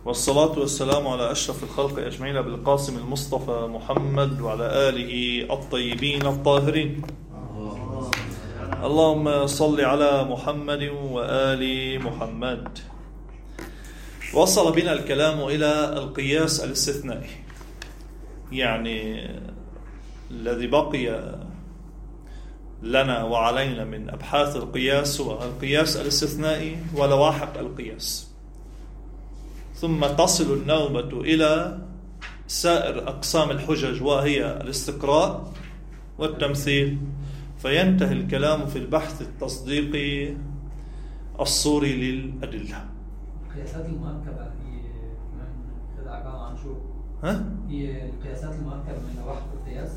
والصلاة والسلام على أشرف الخلق أجمعين بالقاسم المصطفى محمد وعلى آله الطيبين الطاهرين. اللهم صل على محمد وآل محمد. وصل بنا الكلام إلى القياس الاستثنائي، يعني الذي بقي لنا وعلينا من أبحاث القياس هو القياس الاستثنائي ولواحق القياس، ثم تصل النوبة إلى سائر أقسام الحجج وهي الاستقراء والتمثيل، فينتهي الكلام في البحث التصديقي الصوري للأدلة. القياسات المركبة هي عبارة عن شو؟ هي القياسات المركبة من لوحق القياس؟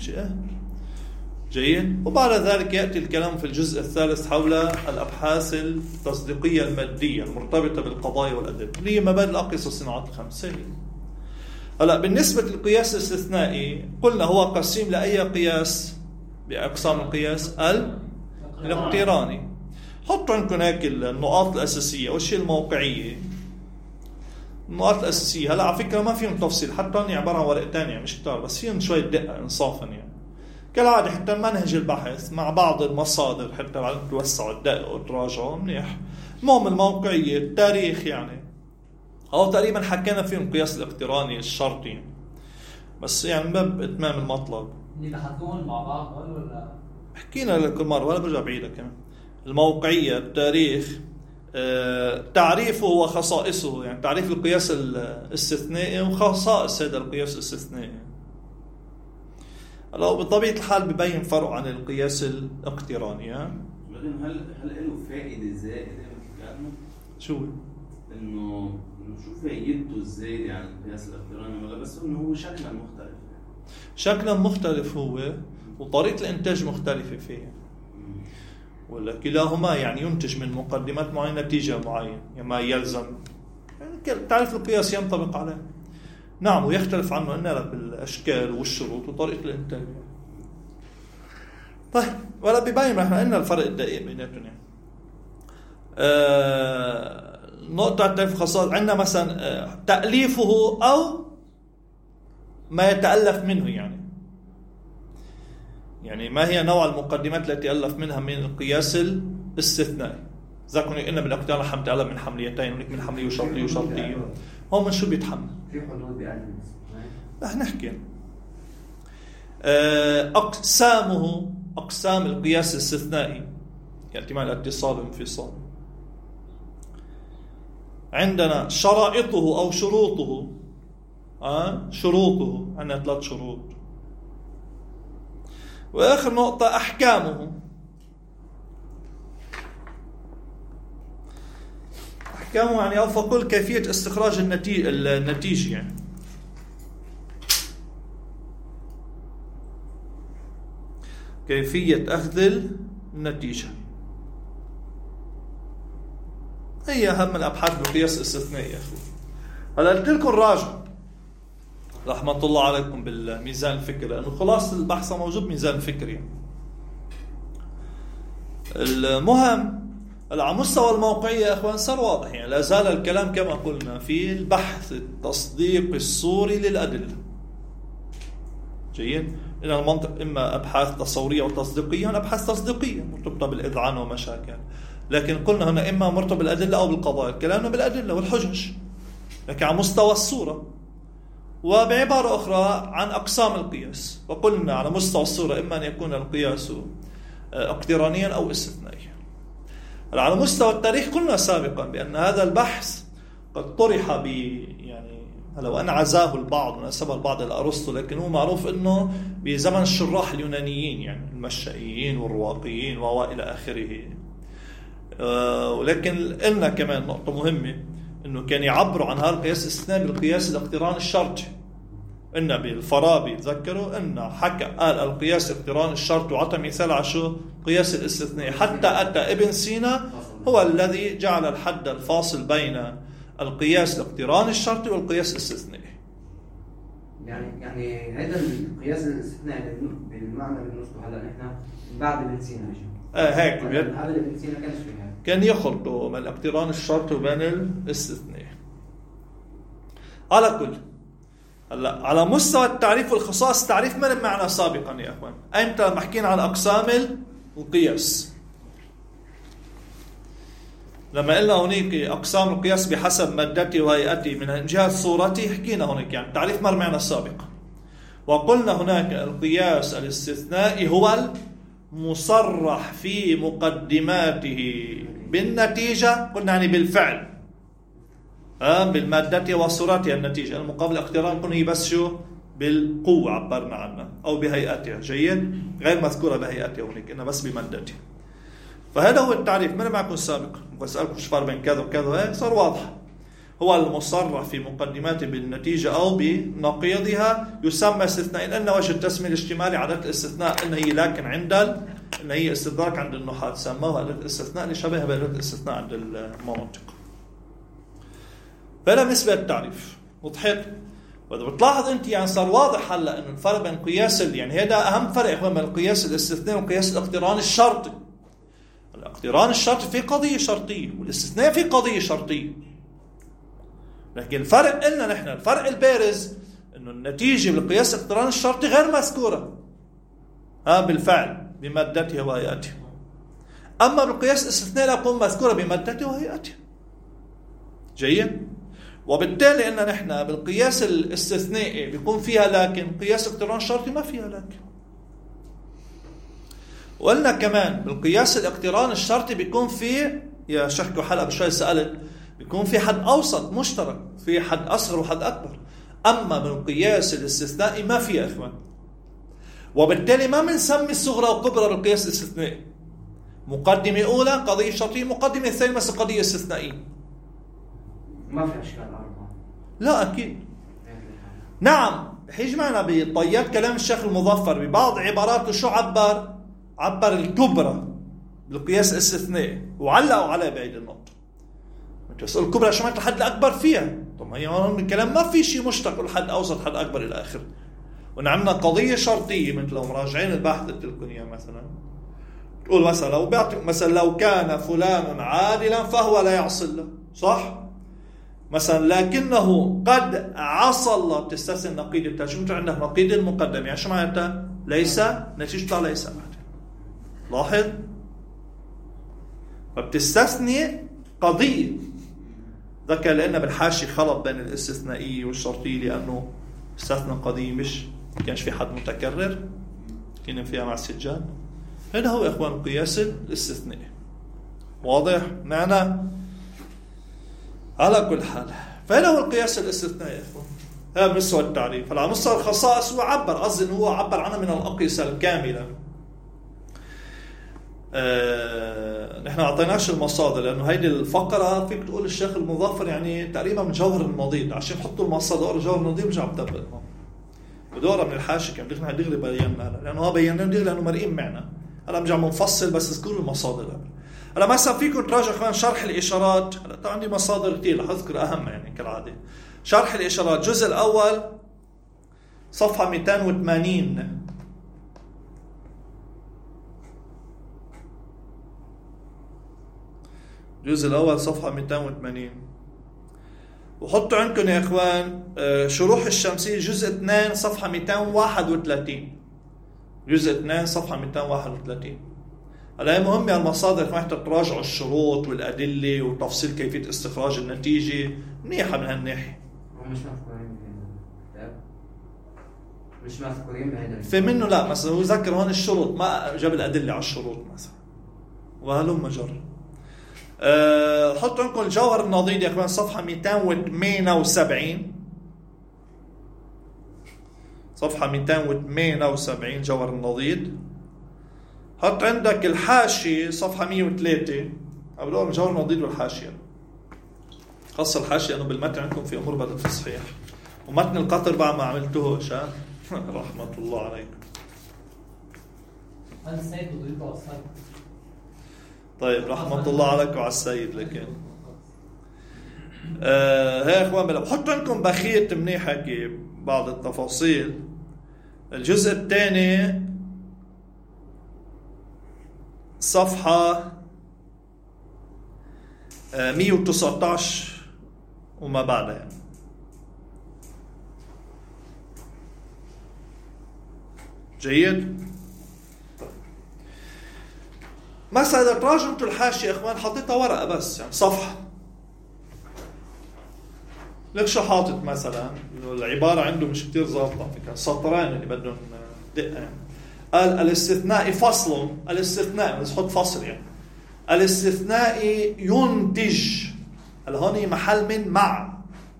جيد. وبعد ذلك يأتي الكلام في الجزء الثالث حول الأبحاث التصديقية المادية المرتبطة بالقضايا والأدلة، اللي هي مبادئ الأقيسة والصناعات الخمسة. هلا بالنسبة للقياس الاستثنائي قلنا هو قسيم لأي قياس بأقسام القياس الاقتراني. حطوا عندكم هيك النقاط الأساسية. والشيء الموقعية، النقاط الأساسية هلا على فكرة ما فيهم تفصيل، حتى هن عبارة عن ورقتين يعني مش كتار، بس فيهم شوية دقة إنصافا يعني كالعادة حتى منهج البحث مع بعض المصادر حتى توسعوا الدقة وتراجعوا منيح. المهم الموقعية، التاريخ، يعني أو تقريبا حكينا فيهم القياس الاقتراني الشرطي، بس يعني باب إتمام المطلب اللي بحثوهم مع بعض ولا حكينا لكل مرة ولا برجع بعيدة كمان. الموقعية، التاريخ، تعريفه وخصائصه، يعني تعريف القياس الاستثنائي وخصائص هذا القياس الاستثنائي. لو بطبيعة الحال ببين فرق عن القياس الاقتراني. هل له فائدة زائدة؟ شو إنه شو فائدته الزائدة عن القياس الاقتراني؟ ولا بس إنه هو شكلا مختلف؟ شكلا مختلف هو، وطريقة الإنتاج مختلفة فيه، ولا كلاهما يعني ينتج من مقدمات معينة نتيجة معينة، يعني ما يلزم يعني تعرف القياس ينطبق عليه. نعم، ويختلف عنه إننا بالأشكال والشروط وطريقة الإنتاج. طيب، ولا ببين احنا قلنا الفرق الدقيق بيناتهم. يعني نقطة تعريف خاصة عندنا مثلا تأليفه أو ما يتألف منه، يعني ما هي نوع المقدمات التي تألف منها من القياس الاستثنائي. إذا كنا قلنا بالاقتران حم تألف من حمليتين ونك من حملية وشرطية وشرطية، هو من شو بيتحمل؟ في حدود بألف. رح نحكي أقسامه، أقسام القياس الاستثنائي يأتي مع الاتصال والانفصال. عندنا شرائطه أو شروطه. شروطه عندنا 3 شروط. وآخر نقطة أحكامه. أحكامه يعني أفضل كيفية استخراج النتيجة، يعني كيفية أخذ النتيجة. هي أهم الأبحاث بالقياس الاستثنائي. هلا قلت لكم راجعوا رحمة الله عليكم بالميزان الفكري، لأنه خلاص البحث موجود ميزان الفكري. المهم على مستوى الموقعية يا أخوان صار واضح، يعني لا زال الكلام كما قلنا في البحث التصديق الصوري للأدلة. جيد. إن المنطق إما أبحاث تصورية وتصديقية، أبحاث تصديقية مرتبطة بالإذعان ومشاكل، لكن قلنا هنا إما مرتبط بالأدلة أو بالقضايا. كلامنا بالأدلة والحجج، لكن على مستوى الصورة. وبعبارة أخرى عن أقسام القياس، وقلنا على مستوى الصورة إما أن يكون القياس اقترانيا أو استثنائيا. على مستوى التاريخ قلنا سابقا بأن هذا البحث قد طرح يعني لو أن عزاه البعض ونسبه البعض إلى أرسطو، لكن هو معروف أنه بزمن الشراح اليونانيين، يعني المشائيين والرواقيين وإلى آخره. ولكن قلنا كمان نقطة مهمة، أنه كان يعبروا عن هذا القياس الاستثنائي بالقياس الاقتران الشرطي. إن بالفارابي تذكروا إن حكى قال القياس الاقتران الشرطي، وعطى مثال على شو قياس الاستثنائي، حتى أتى ابن سينا هو الذي جعل الحد الفاصل بين القياس الاقتران الشرطي والقياس الاستثنائي. يعني هذا القياس الاستثنائي بالمعنى اللي نصه هلا نحن بعد ابن سينا هيك هذا ابن سينا كانش فيها، كان يخلطوا بين الاقتران الشرطي وبين الاستثناء. على كل هلا على مستوى التعريف والخصائص، التعريف ما معنا سابقا يا اخوان. ايمتى لما حكينا عن اقسام القياس؟ لما قلنا هونيك اقسام القياس بحسب مادته وهيئته من جهه صورته، حكينا هونيك يعني التعريف مر معنا سابقا، وقلنا هناك القياس الاستثنائي هو المصرح في مقدماته بالنتيجه، قلنا يعني بالفعل بالمادة وصورتها النتيجة. المقابل الاقتران قلنا هي بس شو؟ بالقوة عبرنا عنها أو بهيئتها. جيد، غير مذكورة بهيئتها هونيك، إنها بس بمادتها. فهذا هو التعريف، من معكم سابقا بسألكم شو فرق بين كذا وكذا، صار واضح. هو المصرح في مقدماته بالنتيجة أو بنقيضها يسمى استثناء، لأن وجه التسمية الاجتمالي عادة الاستثناء إن هي لكن عند إن هي استدراك عند النحاة سموها عادة الاستثناء لشبه بعادة الاستثناء عند المناطق. فلا بالنسبة للتعريف وضحت. وإذا بتلاحظ أنت يعني صار واضح هلا إنه الفرق بين قياس يعني هذا أهم فرق بين القياس الاستثنائي وقياس الاقتران الشرطي. الاقتران الشرطي في قضية شرطية والاستثناء في قضية شرطية. لكن الفرق قلنا نحن الفرق البارز إنه النتيجة بالقياس الاقتران الشرطي غير مذكورة بالفعل بمادتها وهيئتها. أما بالقياس الاستثنائي لا تكون مذكورة بمادتها وهيئتها. جيد. وبالتالي إن نحن بالقياس الاستثنائي بيكون فيها لكن، قياس اقتران الشرطي ما فيها لكن. وقلنا كمان بالقياس الاقتران الشرطي بيكون فيه، يا شحكوا حلقة بشوي سألت، بيكون في حد أوسط مشترك، في حد أصغر وحد أكبر. أما بالقياس الاستثنائي ما فيه إخوان. وبالتالي ما بنسمي الصغرى والكبرى بالقياس الاستثنائي. مقدمة أولى قضية شرطية، مقدمة ثانية مثل قضية استثنائية. ما في أشكال أربعة. لا أكيد. نعم حيجي معنا بطيات كلام الشيخ المظفر ببعض عباراته شو عبر الكبرى بالقياس الاستثنائي وعلقوا عليه بعيد النقطة. انت تسأل الكبرى شو معنى الحد الأكبر فيها؟ طب هي من الكلام ما في شيء مشترك الحد أوسط حد أكبر إلى آخر. ونعملنا قضية شرطية مثل لو مراجعين البحث التلقونية مثلا تقول مثلا لو كان فلان عادلا فهو لا يعصي الله، صح؟ مثلا لكنه قد عصى الله، بتستثني نقيض الترجمة، عندك نقيض المقدم، يعني شو معناتها؟ ليس نتيجة ليس بعد. لاحظ، فبتستثني قضية. ذكر لأن بالحاشي خلط بين الاستثنائية والشرطية لأنه استثنى قضية مش كانش في حد متكرر كنا فيها مع السجان. هذا هو إخوان القياس الاستثنائي. واضح معنا؟ على كل حال فهذا هو القياس الاستثنائي يا إخوان. هذا بالنسبة للتعريف. على مستوى الخصائص هو قصدي إنه هو عبر عنها من الأقيسة الكاملة. نحن أعطيناش المصادر لأنه هيدي الفقرة فيك تقول الشيخ المظفر يعني تقريبا من جوهر النضيد، عشان يحطوا المصادر جوهر النضيد مش عم تبقى ودورة من الحاشي كم دغري بينا لأنه هو بينا دغري لأنه مرئين معنا. هلا مش عم نفصل بس اذكروا المصادر. هلا مثلا فيكم تراجعوا كمان شرح الإشارات. هلا عندي مصادر كتير رح أذكر أهم يعني كالعادة. شرح الإشارات الجزء الأول صفحة 280. الجزء الأول صفحة 280. وحطوا عندكم يا إخوان شروح الشمسية الجزء 2 صفحة 231. جزء 2 صفحة 231. هلا مهم يا المصادر حتى تراجعوا الشروط والأدلة وتفصيل كيفية استخراج النتيجة منيحة من هالناحية. مش مذكورين بهذا في منه لا مثلا هو ذكر هون الشروط ما جاب الأدلة على الشروط مثلا وهلم جر. حطوا عندكم الجوهر النضيد يا اخوان صفحة 278. صفحة 278 جوهر النضيد. حط عندك الحاشية صفحة 103. قبلوا الجوهر النضيد والحاشية خاصة الحاشية لأنه بالمتن عندكم في أمور بدأت تصحيح ومتن القطر بعد ما عملتوهش رحمة الله عليكم. هذا السيد وضيفه أصلا. طيب رحمة الله عليك وعلى السيد. لكن هاي اخوان بلا بحط لكم بخيت منيح هيك بعض التفاصيل. الجزء الثاني صفحة 119 وما بعدها يعني جيد. مثلا إذا تراجمتوا الحاشية يا إخوان حطيتها ورقة بس يعني صفحة، لك شو حاطط مثلا العبارة عنده مش كتير ظابطة، فكرة سطرين اللي بدهم دقة يعني. قال الاستثناء فصل، الاستثناء بس حط فصل يعني الاستثناء ينتج، هون محل من مع،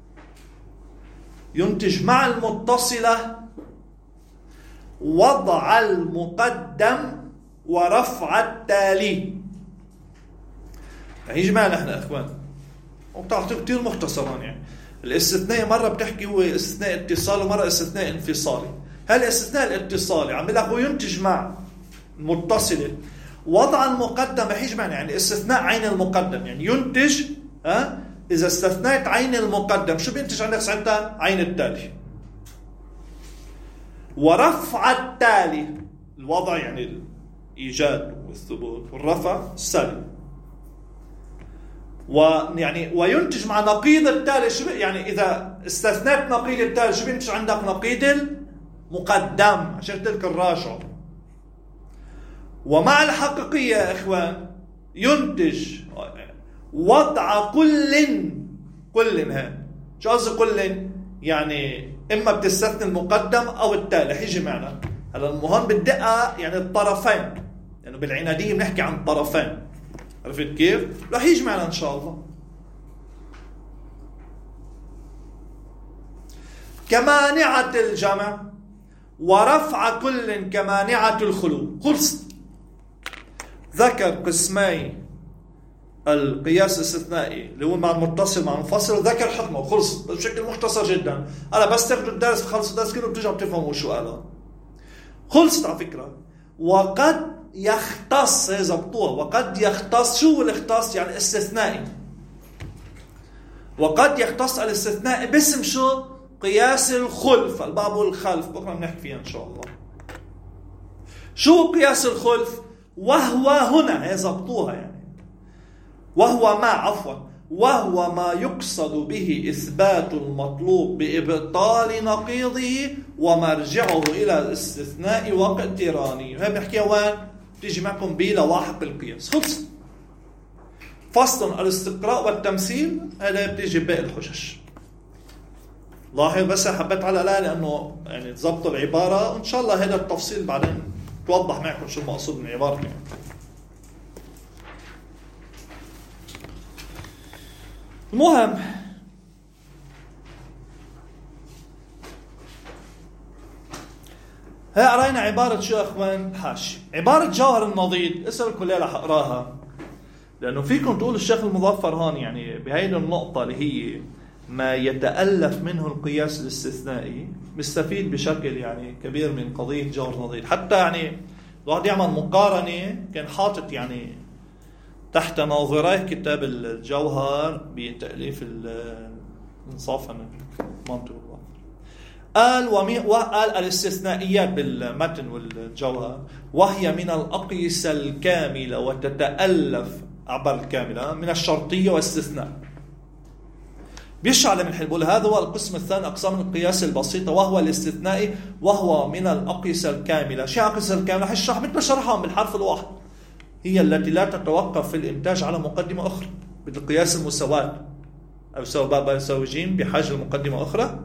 ينتج مع المتصلة وضع المقدم ورفع التالي. هيجي معنا احنا اخوان وبتعطيه كتير مختصرا يعني. الاستثناء مرة بتحكي هو استثناء اتصالي ومرة استثناء انفصالي. هل الاستثناء الاتصالي عم بيقول هو ينتج مع المتصلة وضع المقدم، هيجي معنا يعني استثناء عين المقدم يعني ينتج إذا استثنيت عين المقدم شو بينتج عندك ساعتها؟ عين التالي. ورفع التالي الوضع يعني الإيجاد والثبوت، والرفع السلب. ويعني وينتج مع نقيض التالي شو يعني إذا استثنيت نقيض التالي شو بينتج عندك؟ نقيض المقدم عشان تلك الراجع. ومع الحقيقية يا إخوان ينتج وضع كل هذا. شو قصدي كل؟ يعني إما بتستثني المقدم أو التالي. هيجي معنا هذا المهم بالدقة يعني الطرفين، يعني بالعنادية بنحكي عن طرفين، عرفت كيف؟ رح يجي معنا إن شاء الله. كمانعة الجمع ورفع كل كمانعة الخلو. خلص ذكر قسمي القياس الاستثنائي اللي هو مع المتصل مع المنفصل، وذكر حكمه وخلص بشكل مختصر جدا. أنا بس تاخذوا الدرس خلص الدرس كله بترجعوا بتفهموا شو قاله. خلصت على فكرة. وقد يختص زبطوها، وقد يختص. شو الاختصاص؟ يعني استثنائي. وقد يختص الاستثناء باسم شو؟ قياس الخلف. الباب والخلف بكره بنحكي فيها ان شاء الله. شو قياس الخلف؟ وهو هنا زبطوها يعني وهو ما يقصد به إثبات المطلوب بإبطال نقيضه ومرجعه إلى الاستثناء واقترانه. هاي بنحكيها وين؟ تيجي معكم بلواحق القياس. خلص. فصل الاستقراء والتمثيل هذا بتيجي باقي الحجج. لاحظ بس حبيت على لا لأنه يعني تضبطوا العبارة، وإن شاء الله هذا التفصيل بعدين توضح معكم شو المقصود من العبارة يعني. المهم هاي قرينا عبارة شو يا اخوان؟ حاشي. عبارة جوهر النضيد اسألكم ليه رح اقراها، لانه فيكم تقول الشيخ المظفر هون يعني بهيدي النقطة اللي هي ما يتألف منه القياس الاستثنائي مستفيد بشكل يعني كبير من قضية جوهر النضيد. حتى يعني الواحد يعمل مقارنة، كان حاطط يعني تحت ناظريه كتاب الجوهر بتأليف الإنصاف منطق الله. قال الاستثنائيات بالمتن والجوهر وهي من الأقيسة الكاملة وتتألف عبر الكاملة من الشرطية والاستثناء. بيشرح من حلبول هذا هو القسم الثاني أقسام القياس البسيطة وهو الاستثنائي وهو من الأقيسة الكاملة. شيء أقيسة الكاملة هشرح مثل شرحهم بالحرف الواحد، هي التي لا تتوقف في الإنتاج على مقدمة أخرى مثل قياس المساواة أو سوى باء يساوي جيم بحاجة لمقدمة أخرى.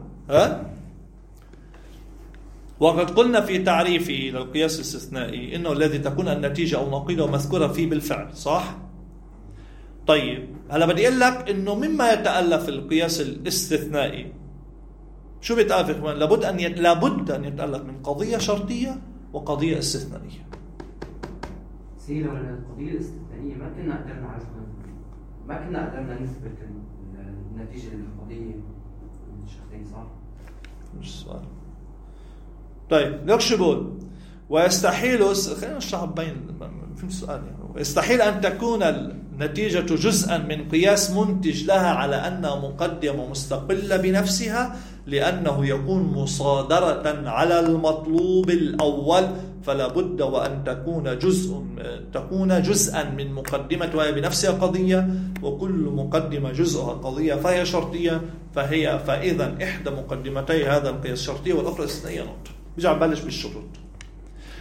وقد قلنا في تعريفه للقياس الاستثنائي إنه الذي تكون النتيجة أو نقيضة مذكورة فيه بالفعل. صح؟ طيب هلا بدي أقول لك إنه مما يتألف القياس الاستثنائي شو بيتألف يا إخوان؟ لابد أن يتألف من قضية شرطية وقضية استثنائية. سيلة ولا القضية الاستثنائية ما كنا قدرنا عرفنا، ما كنا قدرنا نثبت النتيجة للقضية الشرطية. صح؟ مش سؤال. طيب لك شو بقول؟ ويستحيل خلينا نشرح بين في سؤال يعني. ويستحيل أن تكون النتيجة جزءا من قياس منتج لها على أنها مقدمة مستقلة بنفسها، لأنه يكون مصادرة على المطلوب الأول، فلا بد وأن تكون جزءا من مقدمة وهي بنفسها قضية، وكل مقدمة جزءها قضية فهي شرطية، فإذا إحدى مقدمتي هذا القياس شرطية والأخرى استثنائية. نقطة. بيجي عم بلش بالشروط.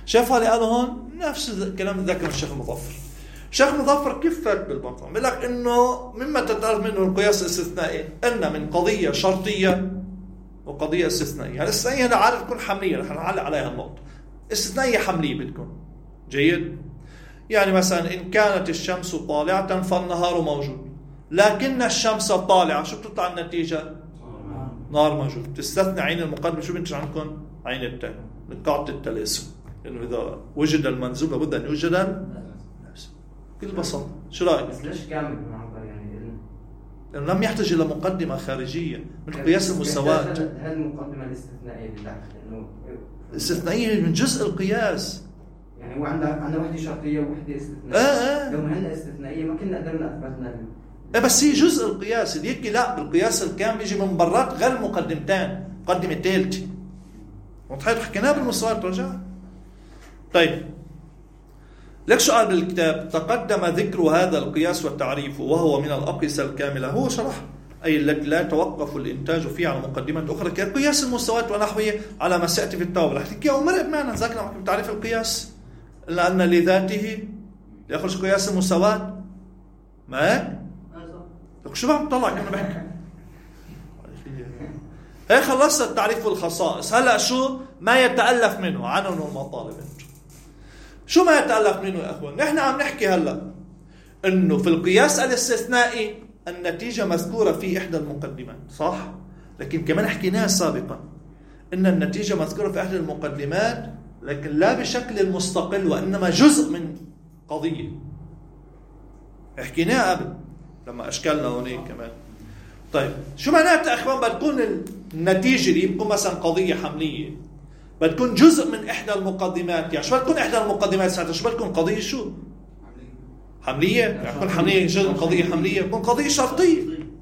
شايف اللي قاله هون نفس الكلام اللي ذكر الشيخ المظفر. الشيخ المظفر كيف فات بالمطعم؟ بيقول لك انه مما تتعرف منه القياس الاستثنائي ان من قضيه شرطيه وقضيه استثنائيه. الاستثنائيه هذا عارف تكون حمليه، رح نعلق عليها النقطه. استثنائيه حمليه بتكون جيد. يعني مثلا ان كانت الشمس طالعه فالنهار موجود، لكن الشمس طالعه، شو بتطلع النتيجه؟ نهار موجود. تستثني عين المقدمه، شو بينتج عندكم؟ عين التالي من قاعده التلاسم، لانه اذا وجد المنزول لابد ان يوجد النفس. بكل بساطه. شو رايك؟ بس ليش كامل بنعبر يعني؟ لانه لم يحتاج الى مقدمه خارجيه من قياس المساواه. هل المقدمه الاستثنائيه بالله لانه الاستثنائيه من جزء القياس. يعني هو عندنا وحده شرطيه ووحده استثنائيه. لو ما هن استثنائيه ما كنا قدرنا اثبتنا. بس هي جزء القياس. اللي يحكي لا بالقياس الكامل يجي من برات غير مقدمتين، مقدمه ثالثه. وضحت حكيناه بالمساواه رجع. طيب لك سؤال بالكتاب. تقدم ذكر هذا القياس والتعريف وهو من الأقيسة الكاملة. هو شرح أي التي لا يتوقف الإنتاج فيه على مقدمات أخرى كقياس المستويات ونحوه على ما سيأتي في التوبة. رح نحكي ومرق معنا ذكرنا بتعريف القياس لأن لذاته يخرج قياس المساواة. ما لك شو عم تطلع كنا بحكي هيك خلصت التعريف والخصائص. هلا شو ما يتألف منه عنون المطالب. شو ما يتألف منه يا أخوان؟ نحن عم نحكي هلا إنه في القياس الاستثنائي النتيجة مذكورة في إحدى المقدمات، صح؟ لكن كمان حكيناها سابقا إن النتيجة مذكورة في إحدى المقدمات لكن لا بشكل مستقل وإنما جزء من قضية. حكيناها قبل لما أشكالنا هونيك كمان. طيب شو معناتها أخوان؟ بتكون النتيجة اللي بتكون مثلا قضية حملية بتكون جزء من إحدى المقدمات. يعني شو بتكون إحدى المقدمات ساعتها؟ شو بتكون قضية شو؟ حملية. يعني تكون حملية جزء من قضية حملية، تكون قضية شرطية.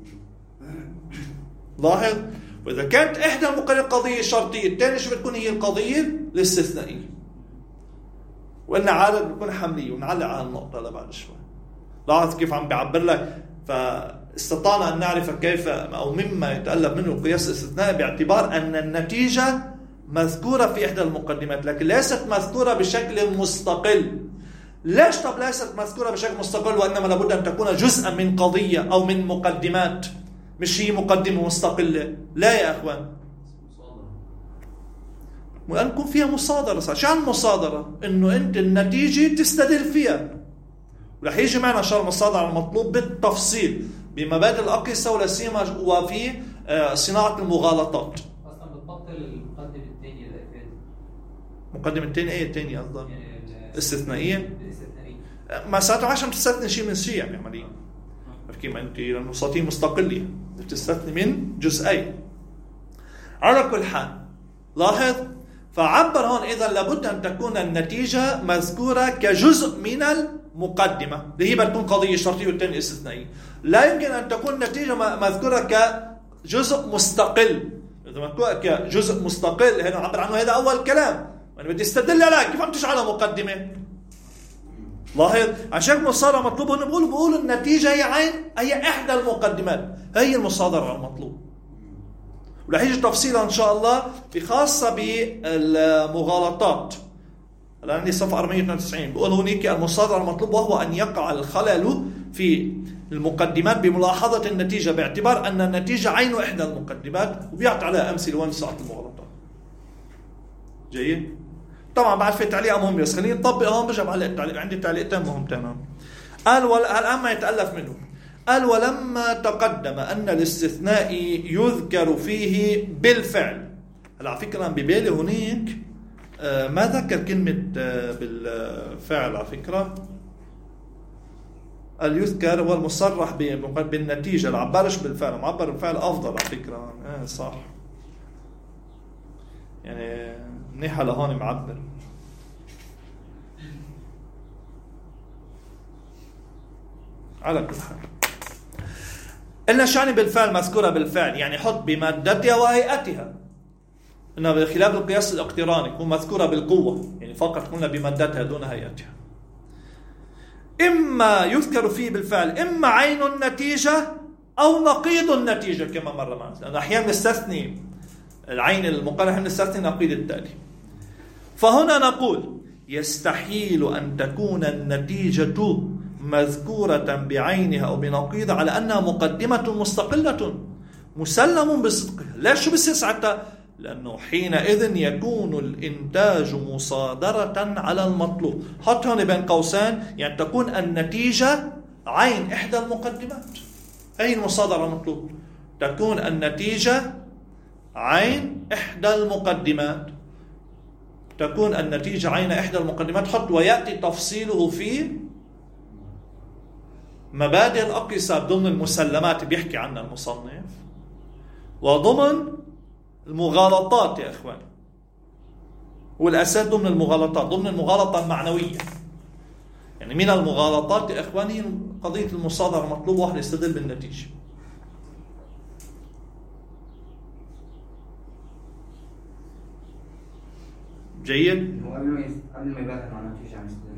لاحظ. وإذا كانت إحدى المقدمات قضية شرطية الثانية شو بتكون هي القضية الاستثنائية. وإن عادة بتكون حملية. ونعلق على النقطة هذا بعد شوي. لاحظ كيف عم بعبر لك. فاستطعنا أن نعرف كيف أو مما يتألف منه القياس الاستثنائي باعتبار أن النتيجة مذكورة في إحدى المقدمات لكن ليست مذكورة بشكل مستقل. ليش طب ليست مذكورة بشكل مستقل وإنما لابد أن تكون جزءا من قضية أو من مقدمات، مش هي مقدمة مستقلة؟ لا يا أخوان، وأن يكون فيها مصادرة. شو عن المصادرة؟ إنه أنت النتيجة تستدل فيها. ورح يجي معنا شرح المصادرة المطلوب بالتفصيل بمبادئ الأقيسة ولا سيما وفي صناعة المغالطات. أصلا بتبطل المقدمة الثانية للإفادة. مقدمة الثانية إيه الثانية أفضل؟ استثنائية. ما ساعتها عشان تستثني شيء من شيء يعني عمليا. كيف أنت لأنه صوتين مستقلة تستثني من جزئين. على كل حال لاحظ. فعبر هون إذا لابد أن تكون النتيجة مذكورة كجزء من المقدمة اللي هي بتكون قضية شرطية والثانية استثنائية. لا يمكن أن تكون النتيجة مذكورة كجزء مستقل. إذا مذكورة كجزء مستقل هنا عبر عنه هذا أول كلام. أنا بدي استدل على كيف عم تجعلها مقدمة. لاحظ عشان مصادرة مطلوب هنا بقول النتيجة هي عين هي إحدى المقدمات. هي المصادرة المطلوب. ورح يجي تفصيلا إن شاء الله بخاصة بالمغالطات. الآن عندي صفحة 492 بقول هناك المصادرة المطلوب وهو أن يقع الخلل في المقدمات بملاحظة النتيجة باعتبار أن النتيجة عين إحدى المقدمات وبيعطي عليها أمثلة وين ساعة المغالطات. جيد. طبعا بعد في تعليق مهم بس خليني نطبق هون برجع بعلق التعليق. عندي تعليقتين مهمتين. قال الآن ما يتألف منه. قال ولما تقدم أن الاستثناء يذكر فيه بالفعل. هلا على فكرة ببالي هناك ما ذكر كلمة بالفعل على فكرة. يذكر والمصرح بالنتيجة. العبارش بالفعل معبر بالفعل أفضل على فكرة. صح يعني منيحة لهون معبر. على كل حال قلنا شعني بالفعل مذكورة بالفعل يعني حط بمادتها وهيئتها. إنها بخلاف القياس الاقتراني يكون مذكورة بالقوة يعني فقط قلنا بمادتها دون هيئتها. إما يذكر فيه بالفعل إما عين النتيجة أو نقيض النتيجة كما مر معنا. لأن أحيانا نستثني العين المقارنة نستثني نقيض التالي. فهنا نقول يستحيل أن تكون النتيجة مذكورة بعينها أو بنقيضها على أنها مقدمة مستقلة مسلم بصدقها. لا، شو بصير ساعتها؟ لأنه حينئذ يكون الإنتاج مصادرة على المطلوب. حط هون بين قوسين، يعني تكون النتيجة عين إحدى المقدمات. أي المصادرة المطلوب؟ تكون النتيجة عين إحدى المقدمات. تكون النتيجة عين إحدى المقدمات. حط ويأتي تفصيله في مبادئ الأقيسة ضمن المسلمات بيحكي عنها المصنف، وضمن المغالطات يا إخوان. والأساس ضمن المغالطات، ضمن المغالطة المعنوية. يعني من المغالطات يا إخوان هي قضية المصادرة المطلوب، واحد يستدل بالنتيجة. جيد؟ قبل ما يبحث عن نتيجة عن استدلال.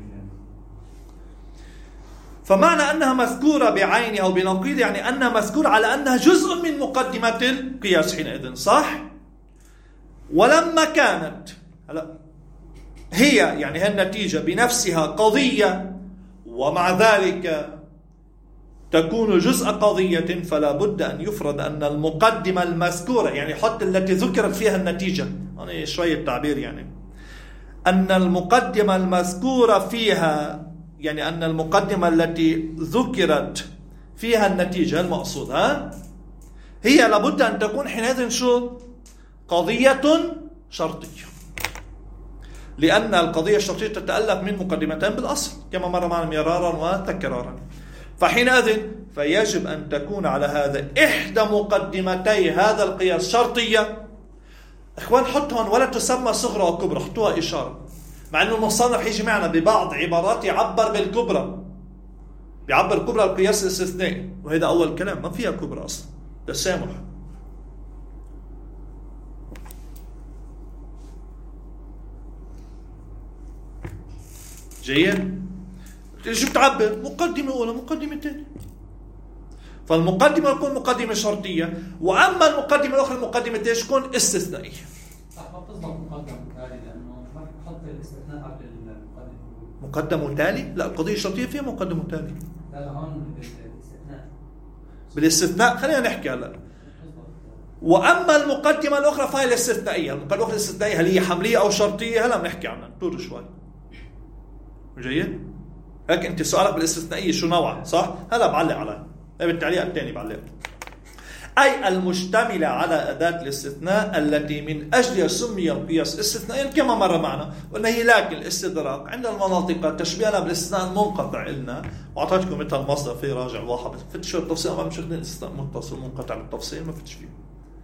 فمعنى أنها مذكورة بعينها أو بنقيض يعني أنها مذكورة على أنها جزء من مقدمة القياس حينئذ، صح؟ ولما كانت هي يعني هي النتيجة بنفسها قضية ومع ذلك تكون جزء قضية، فلا بد أن يفرض أن المقدمة المذكورة، يعني حط التي ذكرت فيها النتيجة، يعني شوية تعبير، يعني أن المقدمة المذكورة فيها، يعني أن المقدمة التي ذكرت فيها النتيجة المقصود هي لابد أن تكون حينئذ شو؟ قضية شرطية، لأن القضية الشرطية تتألف من مقدمتين بالأصل كما مر معنا مرارا وتكرارا. فحينئذ فيجب أن تكون على هذا إحدى مقدمتي هذا القياس شرطية. إخوان حطهم ولا تسمى صغرى وكبرى، حطوها إشارة، مع أنه المصنف يجي معنا ببعض عبارات يعبر بالكبرى، بيعبر كبرى القياس الاستثنائي، وهذا أول كلام ما فيها كبرى أصلا، تسامح. جيد؟ شو بتعبر؟ مقدمة أولى مقدمة ثانية. فالمقدمة تكون مقدمة شرطية، وأما المقدمة الأخرى المقدمة الثانية تكون استثنائية. صح، ما بتضبط مقدم وتالي لأنه ما بتحط الاستثناء قبل المقدمة. مقدم وتالي؟ لا، القضية الشرطية فيها مقدم وتالي. لا هون بالاستثناء. بالاستثناء خلينا نحكي هلا. وأما المقدمة الأخرى فهي الاستثنائية. المقدمة الأخرى الاستثنائية هل هي حملية أو شرطية؟ هلا بنحكي عنها طول شوي. جيد؟ هيك أنت سؤالك بالاستثنائية شو نوعها، صح؟ هلا بعلق عليها. بالتعليق الثاني بعلق. أي المشتملة على أداة الاستثناء التي من أجلها سمي القياس استثنائيا كما مر معنا، وأنه هي لكن الاستدراك عند المناطق تشبيهنا بالاستثناء المنقطع إلنا، وأعطيتكم مثل مصدر في راجع واحد فتشوا التفصيل، أما مش الاستثناء متصل منقطع بالتفصيل ما فتش فيه.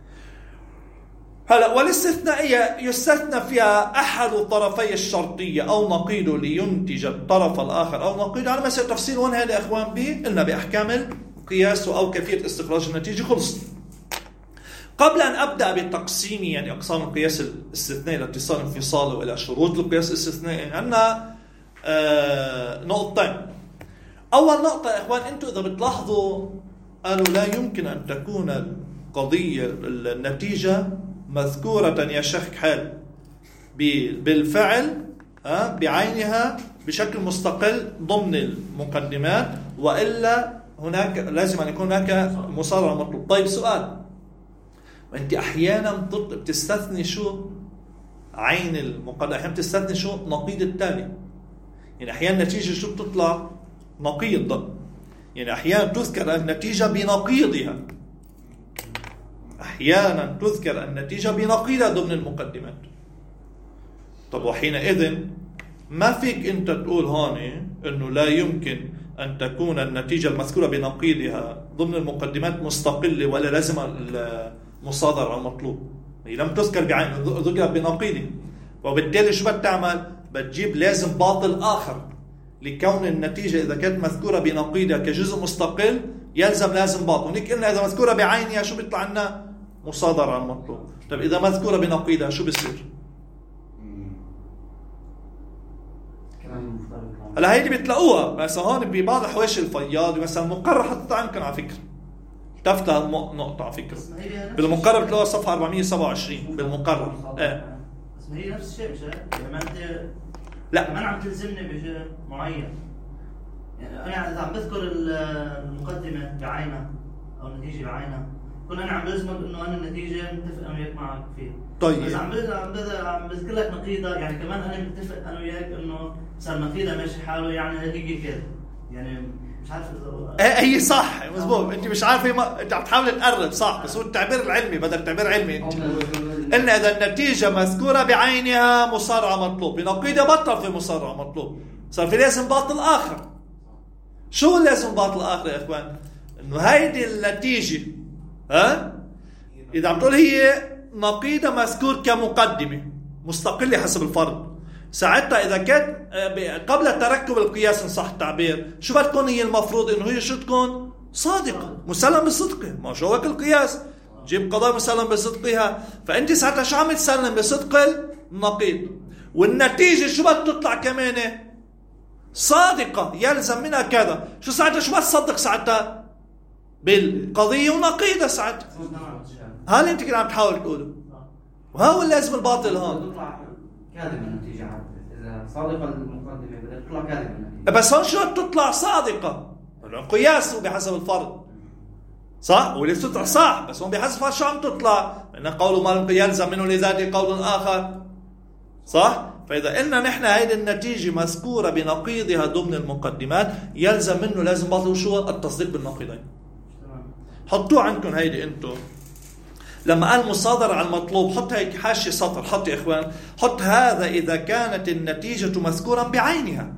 هلا والاستثنائية يستثنى فيها أحد طرفي الشرطية أو نقيضه لينتج الطرف الآخر أو نقيضه، على مسألة تفصيل وين هذا إخوان به قلنا بأحكام القياس أو كيفية استخراج النتيجة. خلص. قبل أن أبدأ بالتقسيم يعني أقسام القياس الاستثنائي لاتصال انفصاله وإلى شروط القياس الاستثنائي، عندنا نقطتين. أول نقطة يا إخوان، أنتم إذا بتلاحظوا قالوا لا يمكن أن تكون القضية النتيجة مذكورة يا شيخ حال بالفعل بعينها بشكل مستقل ضمن المقدمات، وإلا هناك لازم أن يكون هناك مصادرة مطلوب. طيب سؤال، وأنت أحيانا بتستثني شو عين المقدمة، أحيانا بتستثني شو نقيض التالي. يعني أحيانا النتيجة شو بتطلع نقيض، يعني أحيانا تذكر النتيجة بنقيضها، أحيانا تذكر النتيجة بنقيضها ضمن المقدمات. طب وحينئذ ما فيك أنت تقول هون أنه لا يمكن أن تكون النتيجة المذكورة بنقيضها ضمن المقدمات مستقلة ولا لازم المصادرة المطلوب. هي لم تذكر بعين، ذكرت بنقيضه، وبالتالي شو بتعمل؟ بتجيب لازم باطل آخر لكون النتيجة إذا كانت مذكورة بنقيضها كجزء مستقل يلزم لازم باطل. ونك قلنا إذا مذكورة بعينها شو بيطلع لنا؟ مصادرة المطلوب. طيب إذا مذكورة بنقيضها شو بيصير؟ هلا هيدي بتلاقوها مثلا هون ببعض حواشي الفياض، مثلا مقرر حتى عندكم على فكرة تفتح نقطة على فكرة بالمقرر بتلاقوها صفحة 427 بالمقرر. بس هي نفس الشيء مش يعني ما انت لا كمان عم تلزمني بشيء معين. يعني انا اذا عم بذكر المقدمه بعينها او النتيجه بعينها، كون انا عم بلزمك انه انا النتيجه متفق انا وياك معك فيه. طيب اذا عم بذكر لك نقيضه، يعني كمان انا متفق انا وياك انه صار نقيضه ماشي حاله، يعني هيجي كده، يعني مش عارف اذا هي صح مزبوط. انت مش عارف انت عم تحاول تقرب صح، بس هو التعبير العلمي بدل تعبير علمي انت ان اذا النتيجه مذكوره بعينها مصارعه مطلوب، بنقيضها بطل في مصارعه مطلوب، صار في لازم باطل اخر. شو لازم باطل اخر يا اخوان؟ انه هيدي النتيجه اذا عم تقول هي نقيضه مذكور كمقدمه مستقله حسب الفرض، ساعتها اذا كانت قبل تركب القياس ان صح التعبير، شو بتكون هي المفروض انه هي شو تكون؟ صادقه، مسلم بصدقها. ما شو هيك القياس، جيب قضاء مسلم بصدقها، فانت ساعتها شو عم تسلم؟ بصدق النقيض. والنتيجه شو بتطلع كمان؟ صادقه، يلزم منها كذا. شو ساعتها شو بتصدق ساعتها؟ بالقضيه ونقيضه ساعتها. هل انت كده عم تحاول تقوله؟ وهو لازم الباطل هون كاذبه النتيجه. اذا صادقه المقدمه بدها تطلع كاذبه النتيجه، بس هون شو تطلع صادقه؟ قياس بحسب الفرض صح، واللي تطلع صح، بس هون بحسب الفرض شو عم تطلع؟ ان قوله ما يلزم منه لذاته قول اخر صح. فاذا قلنا نحن هيدي النتيجه مذكوره بنقيضها ضمن المقدمات، يلزم منه لازم باطل شو؟ التصديق بالنقيضين. حطوه عندكم هيدي انتم لما قال مصادرة على المطلوب، حط هيك حاشية سطر، حط يا إخوان، حط هذا إذا كانت النتيجة مذكورا بعينها.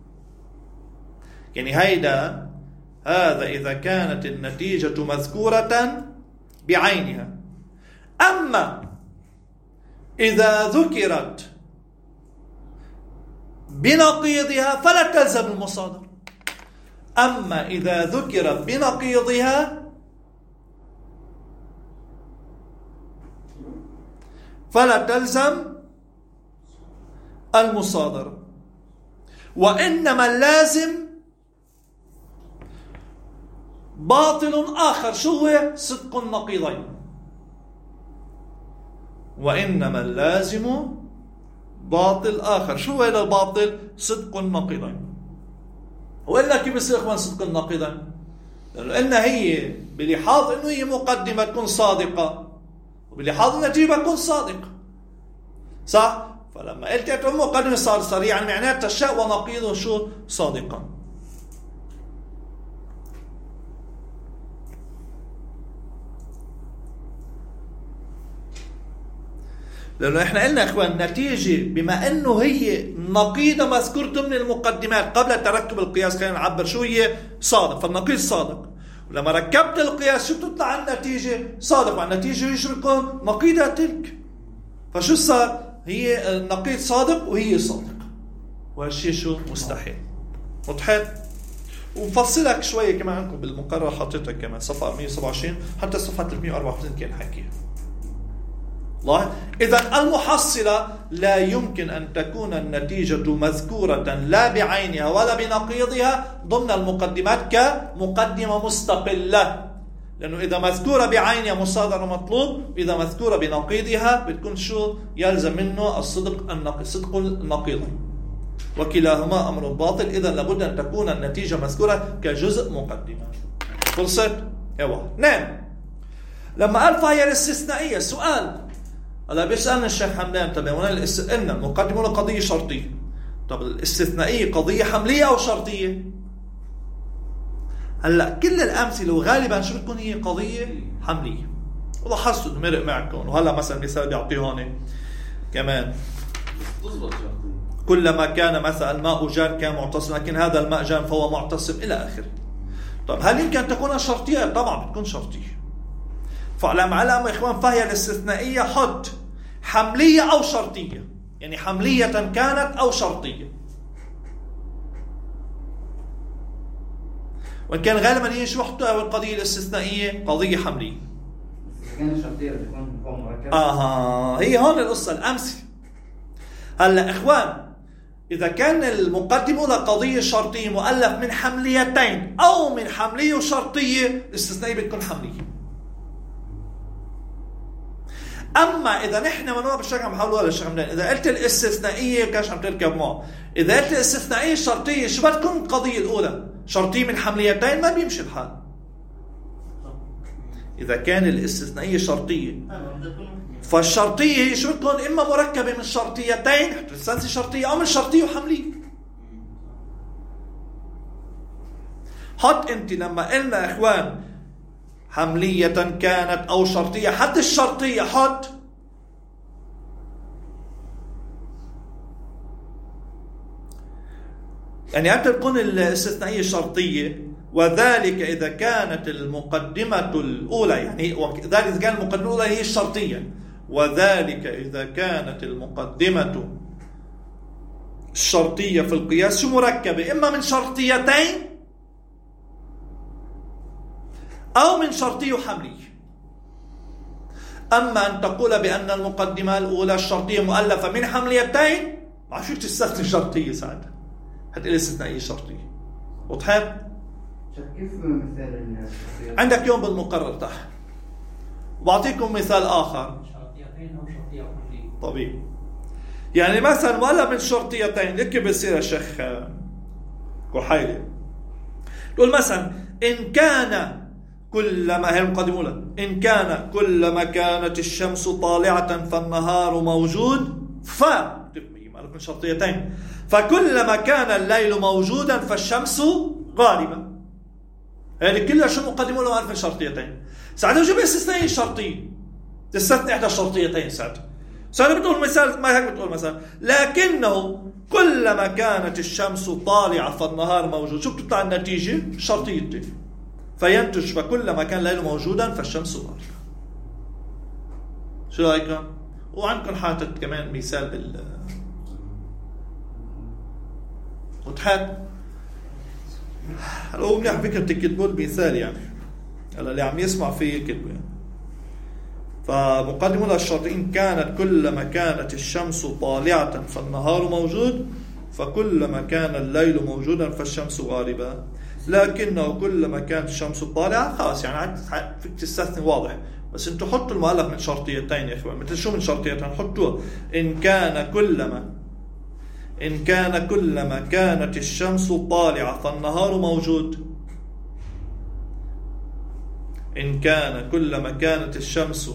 يعني هذا إذا كانت النتيجة مذكورة بعينها. أما إذا ذكرت بنقيضها فلا تلزم المصادرة. أما إذا ذكرت بنقيضها فلا تلزم المصادرة. وإنما اللازم باطل آخر، شو هو؟ صدق النقيضين. وإنما اللازم باطل آخر، شو هذا الباطل؟ صدق النقيضين. وإلا كيف بصير إخوان صدق النقيضين؟ لأنه قلنا هي بلحاظ إنه هي مقدمة تكون صادقة، وبلحاظ النتيجة تكون صادقة صح. فلما قلت مقدمة صار يعني معناتها الشيء ونقيضه شو؟ صادقا. لأنه إحنا قلنا إخوان النتيجة بما إنه هي نقيضة مذكور ضمن المقدمات قبل تركب القياس، خلينا نعبر شو هي؟ صادق، فالنقيض صادق. ولما ركبت القياس شو بتطلع النتيجة؟ صادق، والنتيجة يشبه تكون نقيضة تلك. فشو صار؟ هي النقيض صادق وهي صادق، وهالشيء شو؟ مستحيل. وضحت؟ ومفصلك شوية كمان عندكم بالمقرر، حطيتها كمان صفحة 127 حتى صفحة 354 كان حكيها. إذا المحصلة لا يمكن أن تكون النتيجة مذكورة لا بعينها ولا بنقيضها ضمن المقدمات كمقدمة مستقلة، لأنه إذا مذكورة بعينها مصادرة مطلوب، إذا مذكورة بنقيضها بتكون شو؟ يلزم منه الصدق صدق النقيضين، وكلاهما أمر باطل. إذا لابد أن تكون النتيجة مذكورة كجزء مقدمة. خلصت؟ نعم. لما قال فهي الاستثنائية، سؤال هلا بيسألنا الشيخ حمدان، طب قلنا المقدمة ولا قضية شرطية؟ طب الاستثنائية قضية حملية أو شرطية؟ هلا كل الأمثلة وغالبا شو بتكون هي؟ قضية حملية. ولاحظتوا إنه مرق معكم، وهلا مثلا مثال بيعطيه هون كمان، كلما كان مثلا الماء جار كان معتصم، لكن هذا الماء جار فهو معتصم إلى آخره. طب هل يمكن أن تكون شرطية؟ طبعا بتكون شرطية. فعلامة إخوان فهي الاستثنائية حط حملية أو شرطية، يعني حملية كانت أو شرطية. وإن كان غالبا هي شو حطوا القضية الاستثنائية؟ قضية حملية. كان شرطية بتكون مركبة. هي هون القصة الأمثلة. هلا إخوان إذا كان المقدمة قضية شرطية مؤلف من حمليتين أو من حملية وشرطية، الاستثنائية بتكون حملية. اما اذا نحن منوع بالشك عم بحاول ولا الشيخ حمدان، اذا قلت الاستثنائيه كاش عم تركب معه، اذا قلت الاستثنائيه الشرطيه شو بتكون القضيه الاولى؟ شرطيه من حمليتين ما بيمشي الحال. اذا كان الاستثنائيه شرطيه فالشرطيه هي شو بتكون؟ اما مركبه من شرطيتين الثالثه شرطيه او من شرطيه وحمليه. حط انت لما قلنا اخوان حمليه كانت او شرطيه، حد الشرطيه حط يعني أنت تكون الاستثنائية شرطية، وذلك إذا كانت المقدمة الأولى يعني ذلك إذا كان المقدمة الأولى هي الشرطية، وذلك إذا كانت المقدمة الشرطية في القياس شو مركبة؟ إما من شرطيتين أو من شرطية وحملية. أما أن تقول بأن المقدمة الأولى الشرطية مؤلفة من حمليتين، ما شو تستثني شرطية ساعتها، حتى الاستثنائية شرطية. وضحت؟ كيف مثال الشرطية؟ عندك يوم بالمقرر تحت، وبعطيكم مثال آخر. شرطيتين أو شرطية وحملية. طبيعي. يعني مثلا ولا من شرطيتين، لك بصير الشيخ كحيلي تقول مثلا إن كان كلما هي المقدمة، إن كان كلما كانت الشمس طالعة فالنهار موجود من شرطيتين، فكلما كان الليل موجودا فالشمس غالبة. هذه كلها شو مقدمة له عارف من شرطيتين. ساعتها جيب استثنائية شرطية تستثني إحدى الشرطيتين. ساعتها بتقول مثال ما هيك بتقول مثلا لكنه كلما كانت الشمس طالعة فالنهار موجود، شو بتطلع النتيجة؟ شرطيتين، فينتج فكلما كان الليل موجودا فالشمس غالبة. شو رأيكم؟ وعندكم حاطط كمان مثال بال وضحت؟ هلا هو منيح فكرة تكتبوا المثال يعني. هلا اللي عم يسمع فيه يكتبوا يعني. فمقدمة للشرط إن كانت كلما كانت الشمس طالعة فالنهار موجود، فكلما كان الليل موجودا فالشمس غالبة، لكنه كلما كانت الشمس طالعة خلاص يعني فيك تستثني واضح. بس انتوا حطوا المؤلف من شرطيتين يا اخوان. مثل شو من شرطيتين؟ حطوها إن كان كلما كانت الشمس طالعة فالنهار موجود. إن كان كلما كانت الشمس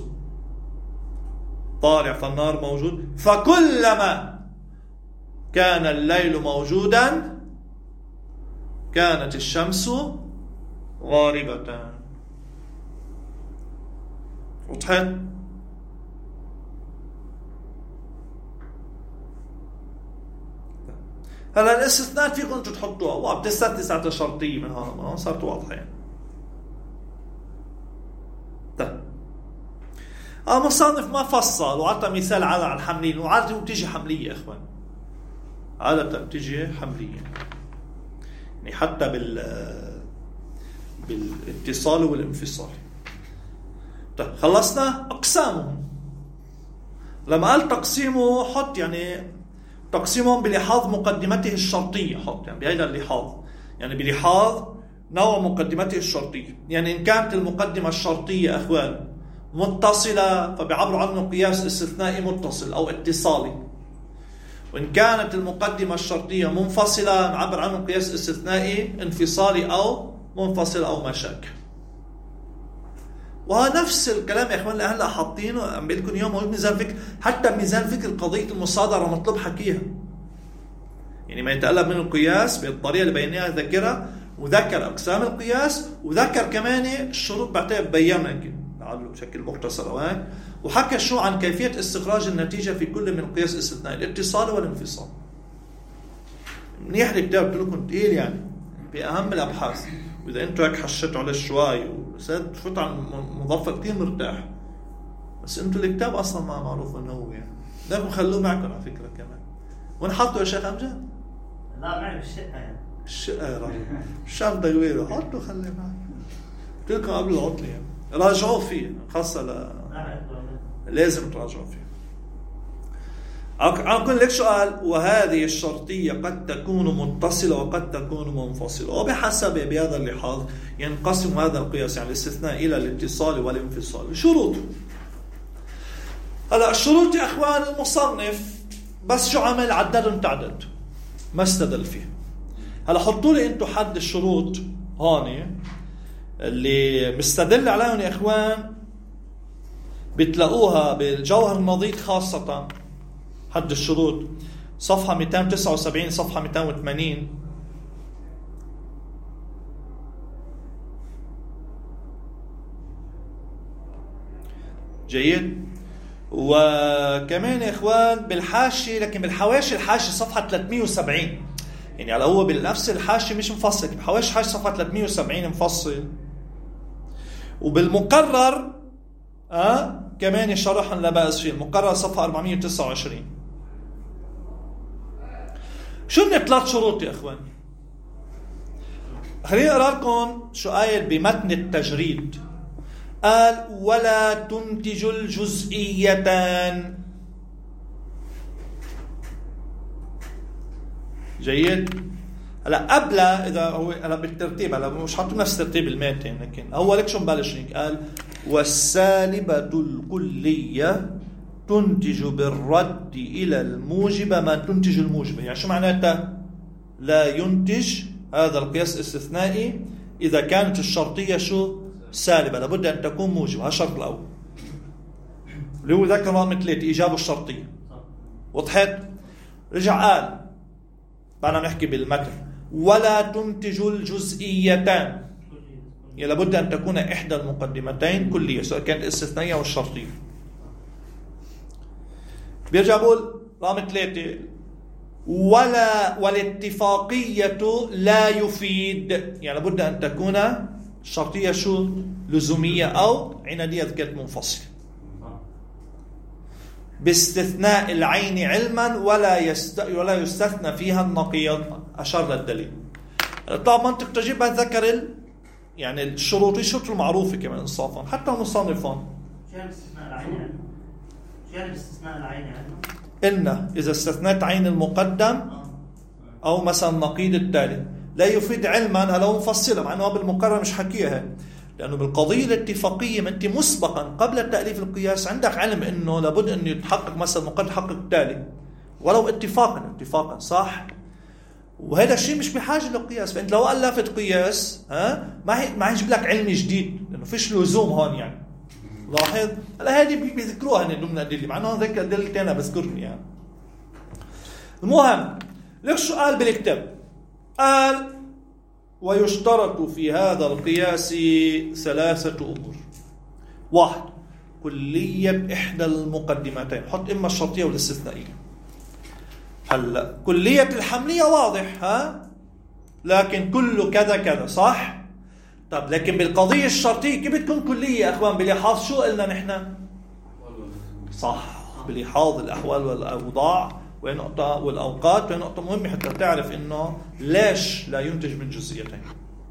طالعة فالنهار موجود، فكلما كان الليل موجودا كانت الشمس غاربة. وضحت؟ هلا الاستثناءات فيكم انتم تحطوها وعم تستثني ساعتها شرطيه من هون صارت واضحه يعني. طيب المصنف ما فصل وعطى مثال على الحمليه، وعاده بتيجي حمليه يا اخوان، عاده بتيجي حمليه يعني حتى بالاتصال والانفصال. طيب خلصنا اقسامهم. لما قال تقسيمه حط يعني تقسيمهم بلحاظ مقدمته الشرطية. حط يعني بهذا اللحاظ يعني بلحاظ نوع مقدمته الشرطية. يعني إن كانت المقدمة الشرطية أخوان متصلة فبيعبروا عنه قياس استثنائي متصل أو اتصالي، وإن كانت المقدمة الشرطية منفصلة نعبر عنه قياس استثنائي انفصالي أو منفصل أو ما شابه. وهذا نفس الكلام يا اخوان اللي هلا حاطينه عم بقول لكم اليوم. موجود ميزان فكر، حتى ميزان فكر قضيه المصادره مطلوب حكيها يعني ما يتقلب من القياس بالطريقه اللي بيناها ذكرها، وذكر اقسام القياس، وذكر كمان الشروط بعتها بينا يمكن بشكل مختصر وهيك، وحكى شو عن كيفيه استخراج النتيجه في كل من القياس الاستثنائي الاتصال والانفصال. منيح الكتاب قلت لكم تقيل يعني باهم الابحاث، واذا انتوا هيك حشيتوا عليه شوي وصرت تفوت على المضافه كثير مرتاح. بس انتوا الكتاب اصلا ما معروف انه هو يعني لازم خلوه معكم على فكره كمان. ونحطه يا شيخ امجد؟ لا معي بالشقه يعني. الشقه يا رجل الشنطه جويره حطه خليه معك. قلت لكم قبل العطله يعني راجعوا فيه خاصه لازم تراجعوا فيه. أقول لك سؤال. وهذه الشرطية قد تكون متصلة وقد تكون منفصلة، وبحسب بهذا اللحاظ ينقسم هذا القياس يعني الاستثناء إلى الاتصال والانفصال. شروطه هلا الشروط يا اخوان المصنف بس شو عمل؟ عددهم تعدد ما استدل فيه. هلا حطوا لي انتم حد الشروط هون اللي مستدل عليهم يا اخوان، بتلاقوها بالجوهر النظيف خاصة حد الشروط صفحة 279 صفحة 280. جيد. وكمان يا اخوان بالحاشية، لكن بالحواشي الحاشية صفحة 370، يعني على هو بنفس الحاشية مش مفصل، بحواشي حاشية صفحة 370 مفصل. وبالمقرر كمان شرحا لا بأس فيه، المقرر صفحة 429. شو هن 3 شروط يا اخوان؟ خليني اقرا لكم شو قايل بمتن التجريد. قال ولا تنتج الجزئيتان. جيد. هلا قبل اذا هو هلا بالترتيب، هلا مش حاطين نفس ترتيب الماتن، لكن اول لك شو مبلش هيك قال والسالبة الكلية تنتج بالرد إلى الموجبة ما تنتج الموجبة. يعني شو معناتها؟ لا ينتج هذا القياس الاستثنائي إذا كانت الشرطية شو؟ سالبة، لابد أن تكون موجبة. هذا الشرط الأول اللي هو ذكر رقم 3 إيجاب الشرطية. وضحت؟ رجع قال بعدنا نحكي بالمتن ولا تنتج الجزئيتان، يعني لابد أن تكون إحدى المقدمتين كلية سواء كانت الاستثنائية أو الشرطية. بيرجع بقول رقم 3 والاتفاقية لا يفيد، يعني لابد أن تكون الشرطية شو؟ لزومية أو عنادية كانت منفصلة باستثناء العين علما ولا يستثنى فيها النقيض. أشار للدليل. طبعا منطق تجيب ذكر يعني الشروط المعروفة كمان انصافا حتى المصنفون. شو يعني استثناء العين علما؟ شو يعني استثناء العين علما؟ إن إذا استثنت عين المقدم أو مثلا نقيض التالي لا يفيد علما. هلا مفصلة مع أنه بالمقرر مش حكيها، لأنه بالقضية الاتفاقية ما أنت مسبقا قبل تأليف القياس عندك علم أنه لابد أن يتحقق مثلا مقدم يحقق التالي ولو اتفاقا صح. وهذا الشيء مش بحاجة للقياس. فأنت لو ألفت قياس ما يجيب لك علم جديد لأنه فيش لزوم هون. يعني لاحظ هلا هذه بيذكروها هن ضمن الأدلة، مع أنه ذكر الدليل أنا بذكرني يعني. المهم ليش شو قال بالكتاب؟ قال ويشترط في هذا القياس 3 أمور. 1 كلية إحدى المقدمتين، حط إما الشرطية والاستثنائية. هلا كلية الحملية واضح لكن كله كذا كذا صح. طب لكن بالقضية الشرطية كيف بتكون كلية يا أخوان؟ بلحاظ شو قلنا نحن؟ صح، بلحاظ الأحوال والأوضاع ونقطة والأوقات. ونقطة مهمة حتى تعرف إنه ليش لا ينتج من جزئيتين.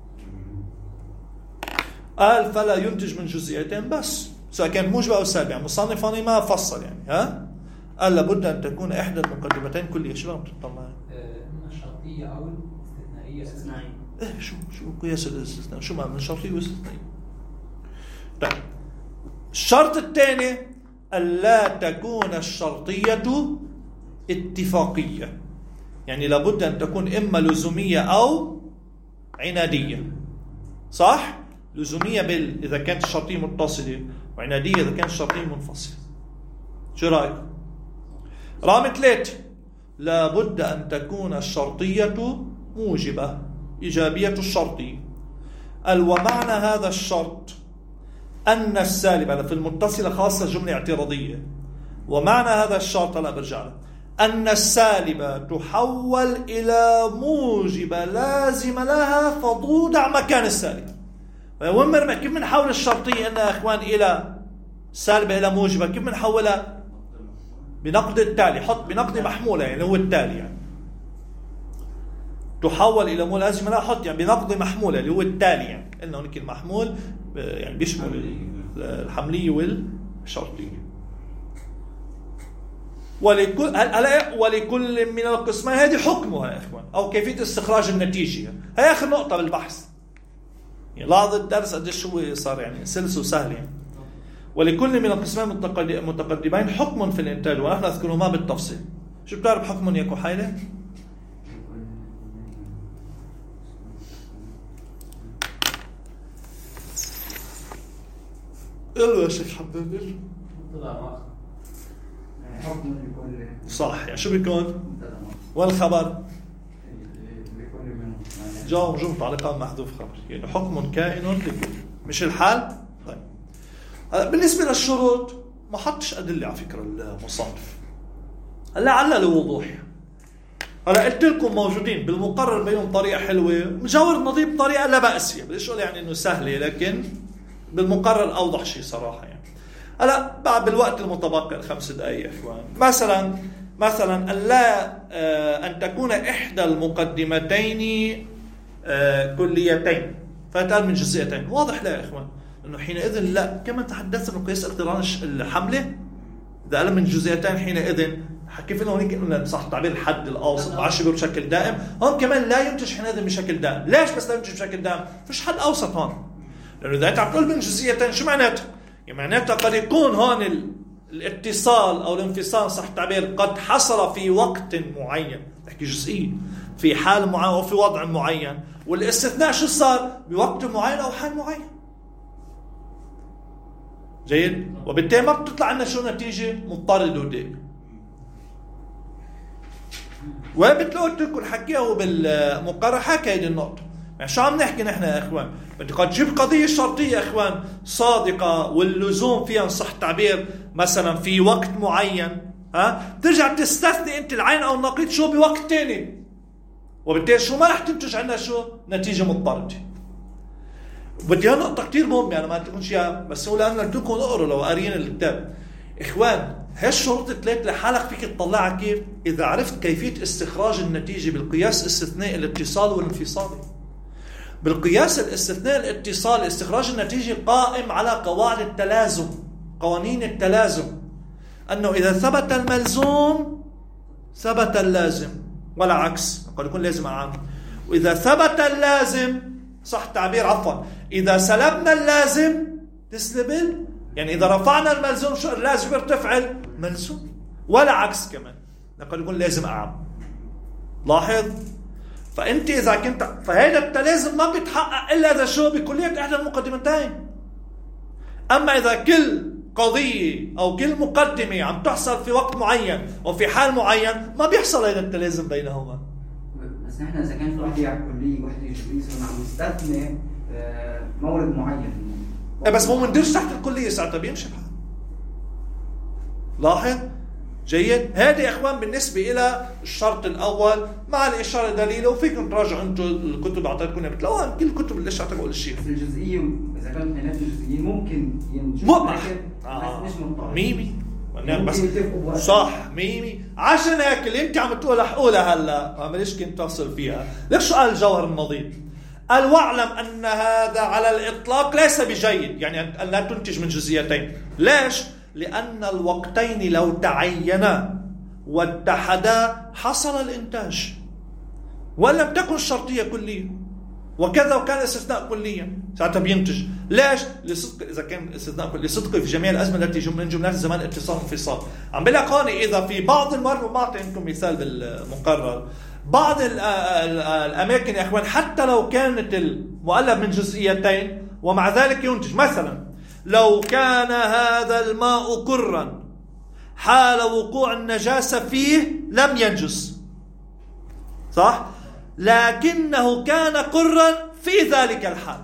قال فلا ينتج من جزئيتين بس سواء كان موجبة أو سالبة. يعني مصنفاني ما فصل يعني قال لابد أن تكون إحدى المقدمتين كلية. شو لهم تطلع؟ إما الشرطية أو الاستثنائية. شو قياس الاستثناء؟ شو معنى الشرطية والاستثنائية؟ طيب الشرط الثاني ألا تكون الشرطية اتفاقية، يعني لابد أن تكون إما لزومية أو عنادية صح؟ لزومية إذا كانت الشرطية متصلة، وعنادية إذا كانت الشرطية منفصلة. شو رأيك؟ رقم 3 لابد أن تكون الشرطية موجبة، إيجابية الشرطية. ومعنى هذا الشرط أن السالبة في المتصلة خاصة جملة اعتراضية. ومعنى هذا الشرط لا برجع له أن السالبة تحول إلى موجبة لازم لها فتوضع مكان السالبة. كيف بنحول الشرطية إنها إخوان إلى سالبة إلى موجبة؟ كيف بنحولها؟ بنقد التالي. حط بنقد محمولة يعني هو التالي، يعني تحول إلى لازم لها حط يعني بنقد محمولة اللي هو التالي. يعني قلنا هناك المحمول يعني بيشمل الحملية والشرطية. ولكل من القسمين هذه حكمها يا إخوان أو كيفية استخراج النتيجة. هي آخر نقطة بالبحث. يعني لاحظ الدرس قديش هو صار يعني سلس وسهل يعني. ولكل من القسمين المتقدمين حكم في الإنتاج ونحن نذكرهما بالتفصيل. شو بتعرف حكم يا كحيلة؟ قلوا يا شيخ حبيبي. حكم لكل صح. يعني شو بيكون؟ والخبر جاوب متعلقة محذوف خبر، يعني حكم كائن لكل، مش الحال. طيب بالنسبة للشروط ما حطش أدلة على فكرة المصنف، لعل لوضوح. هلا قلت لكم موجودين بالمقرر بينهم طريقة حلوة، مجاور النظير بطريقة لا بأس فيها، بديش أقول يعني إنه سهلة، لكن بالمقرر أوضح شيء صراحة. يعني هلا بعد بالوقت المتبقي 5 دقائق إخوان، مثلا أن تكون إحدى المقدمتين كليتين فتقل من جزئيتين. واضح لا يا إخوان إنه حينئذ لا، كما تحدثنا إنه قياس اقتران الحملة إذا قل من جزئيتين حينئذ كيف إنه هنيك إنه صح تعبير الحد الأوسط مع شبه بشكل دائم، هون كمان لا ينتج حينئذ بشكل دائم. ليش بس لا ينتج بشكل دائم؟ فيش حد أوسط هون، لأنه إذا أنت عم تقول من جزئيتين شو معناته؟ يعني معناته قد يكون هون الاتصال أو الانفصال صح التعبير قد حصل في وقت معين، نحكي جزئي في حال معين أو في وضع معين، والاستثناء شو صار؟ بوقت معين أو حال معين. جيد؟ وبالتالي ما بتطلع لنا شو نتيجة مضطرد ودائم. ومثل قلت لكم حكيه بالمقرر حكى هذه النقطة. يعني شو عم نحكي نحن يا إخوان؟ بدك قد تجيب قضية شرطية يا إخوان صادقة واللزوم فيها صح التعبير مثلا في وقت معين، ترجع تستثني أنت العين أو النقيض شو بوقت تاني، وبالتالي شو ما رح تنتج عنا شو نتيجة مضطردة. بدي نقطة كتير مهمة يعني ما تكونش إياها، بس هو لأننا بدكم اقروا لو قاريين الكتاب إخوان. هالشروط الثلاث لحالك فيك تطلعها كيف؟ إذا عرفت كيفية استخراج النتيجة بالقياس الاستثنائي الاتصال والانفصالي. بالقياس الاستثنائي الاتصال استخراج النتيجة قائم على قواعد التلازم، قوانين التلازم، أنه إذا ثبت الملزوم ثبت اللازم ولا عكس، قد يكون لازم عام. وإذا ثبت اللازم صح التعبير عفوا إذا سلبنا اللازم تسلب، يعني إذا رفعنا الملزوم شو اللازم يرتفع الملزوم ولا عكس كمان، قد يكون لازم أعم. لاحظ. فأنت إذا كنت فهذا التلازم ما بيتحقق إلا إذا شو بكلية إحدى المقدمتين. أما إذا كل قضية أو كل مقدمة عم تحصل في وقت معين وفي حال معين ما بيحصل هذا التلازم بينهما. بس نحن إذا كان في وحدة كلية وحدة جزئية صرنا عم نستثني مورد معين، بس مو مندرج تحت الكلية ساعتها بيمشي الحال. لاحظ. جيد. هذه يا إخوان بالنسبة إلى الشرط الأول مع الإشارة دليله، وفيكم تراجعوا أنتم الكتب أعطيتكم بتلاقوها كل الكتب اللي أعطيتكم كل شيء. بس الجزئية إذا كانت اثنين جزئيين ممكن ينجوا مش مضطرد. ميمي بس صح ميمي. عشان هيك اللي أنت عم تقولها حقولها هلا ما ليش كنت تصل فيها. ليش قال جوهر النظير؟ قال واعلم أن هذا على الإطلاق ليس بجيد، يعني أن لا تنتج من جزئيتين. ليش؟ لأن الوقتين لو تعينا واتحدا حصل الإنتاج ولم تكن الشرطية كلية، وكذا وكان الاستثناء كليا ساعتها بينتج. ليش؟ لصدق إذا كان الاستثناء لصدق في جميع الأزمة التي من جملات الزمان اتصال وانفصال. عم بقول لك هون إذا في بعض المرات، ما أعطيكم مثال بالمقرر، بعض الأماكن يا أخوان حتى لو كانت المؤلف من جزئيتين ومع ذلك ينتج. مثلا لو كان هذا الماء كرا حال وقوع النجاسة فيه لم ينجس، صح؟ لكنه كان قرا في ذلك الحال،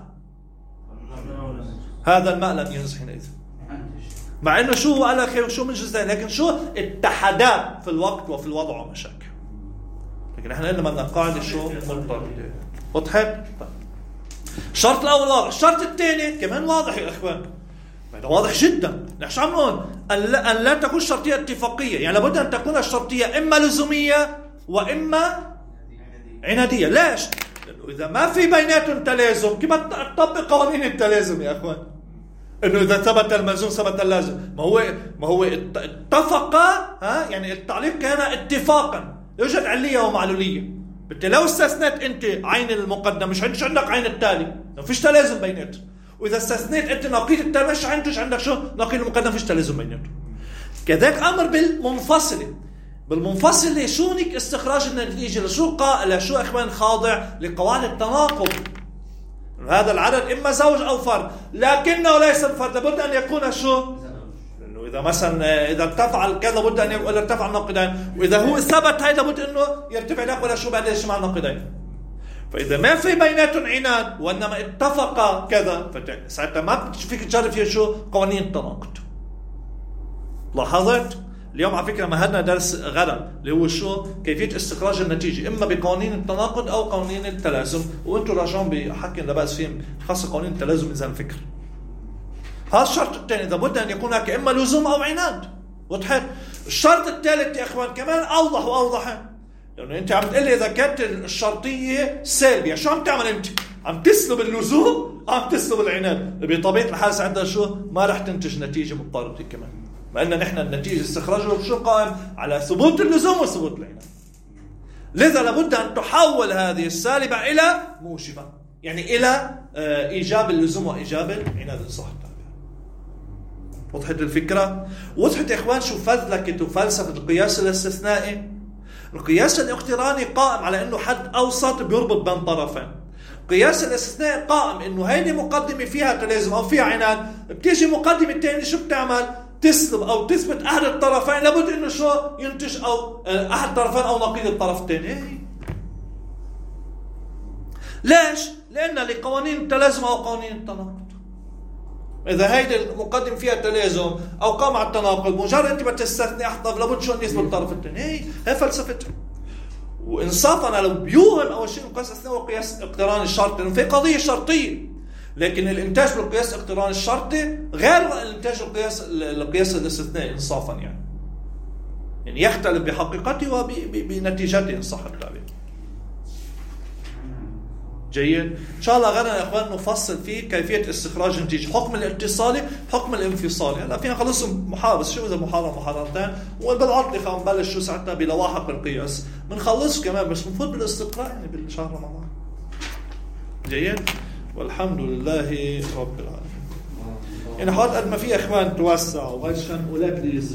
هذا الماء لم ينجس حينئذ، مع انه شو قال لك شو من جزئين، لكن شو اتحدا في الوقت وفي الوضع ومشاكل. لكن احنا قلنا بدنا قاعده شو مرتبطه. وضحت؟ الشرط الاول واضح، الشرط الثاني كمان واضح يا اخوان، هذا واضح جدا. نحن شو عم نقول؟ ان لا تكون شرطيه اتفاقيه، يعني لابد ان تكون الشرطيه اما لزوميه واما عناديه. ليش؟ لانه اذا ما في بيناتهم تلازم كيف تطبق قوانين التلازم يا اخوان؟ انه اذا ثبت الملزوم ثبت اللازم. ما هو اتفقا، يعني التعليق كان اتفاقا، يوجد علية ومعلولية. بالتالي لو استثنت انت عين المقدم مش عندك عين التالي، ما فيش تلازم بيناتهم. واذا استثنيت انت نقيض التالي مش عندك شو نقيض المقدم، فيش تلازم بيناتهم. كذلك امر بالمنفصله شو نك استخراج النتيجه لشو اخوان خاضع لقواعد التناقض. هذا العدد اما زوج او فرد، لكنه ليس بفرد، لابد ان يكون شو؟ انه اذا مثلا اذا ارتفع كذا لابد ان يكون ارتفع النقيضين، واذا هو ثبت هذا لابد انه يرتفع لك ولا شو بعد اجتماع النقيضين. فاذا ما في بيناتهم عناد وانما اتفق كذا ساعتها ما فيك تجرب فيه شو؟ قوانين التناقض. لاحظت؟ اليوم على فكرة مهدنا درس غدا اللي هو شو؟ كيفية استخراج النتيجة إما بقوانين التناقض أو قوانين التلازم، وأنتوا راجعون بحكي لا بأس فيهم خاصة قوانين التلازم إذا الفكر. هذا الشرط الثاني، إذا بد أن يكون هناك إما لزوم أو عناد. وضحت؟ الشرط الثالث يا إخوان كمان أوضح وأوضح، لأنه أنت عم تقول لي إذا كانت الشرطية سلبية شو عم تعمل أنت؟ عم تسلب اللزوم، عم تسلب العناد. بطبيعة الحال ساعتها شو؟ ما رح تنتج نتيجة مضطردة كمان. ما أن نحن النتيجة استخراجه شو قائم على ثبوت اللزوم وثبوت العناد. لذا لابد أن تحول هذه السالبة إلى موجبة، يعني إلى إيجاب اللزوم وإيجاب العناد إن صح التعبير. وضحت الفكرة؟ وضحت يا إخوان شو فلسفة وفلسفة القياس الاستثنائي؟ القياس الاقتراني قائم على أنه حد أوسط بيربط بين طرفين. قياس الاستثناء قائم أنه هيدي مقدمة فيها تلازم أو فيها عناد، بتيجي مقدمة تاني شو بتعمل؟ تسلب أو تثبت أحد الطرفين، لابد إنه شو ينتج أو أحد الطرفين أو نقيض الطرف الثاني. ليش؟ لأن لقوانين التلازم أو قوانين التناقض. إذا هيدي المقدم فيها تلازم أو قام على التناقض، مجرد أنت بتستثني أحد طرف لابد شو يثبت الطرف الثاني. هي فلسفتها. وإنصافا لو بيوهم أول شيء القياس الاستثنائي وقياس اقتران الشرط، لأنه في قضية شرطية. لكن الانتاج بالقياس اقتران الشرطي غير الانتاج القياس الاستثنائي انصافا، يعني يختلف بحقيقته وبنتيجته ان صح التعبير. جيد. ان شاء الله غدا يا اخوان نفصل فيه كيفيه استخراج النتيجه، حكم الاتصالي حكم الانفصالي. هلا فينا خلص محاضره، شو اذا محاضرتين وبالعطله بنبلش شو ساعتها بلواحق القياس بنخلص كمان، بس بنفوت بالاستقراء يعني بالشهر رمضان. جيد. والحمد لله رب العالمين. يعني حاول قد ما في اخوان توسعوا وعشان اولاد لي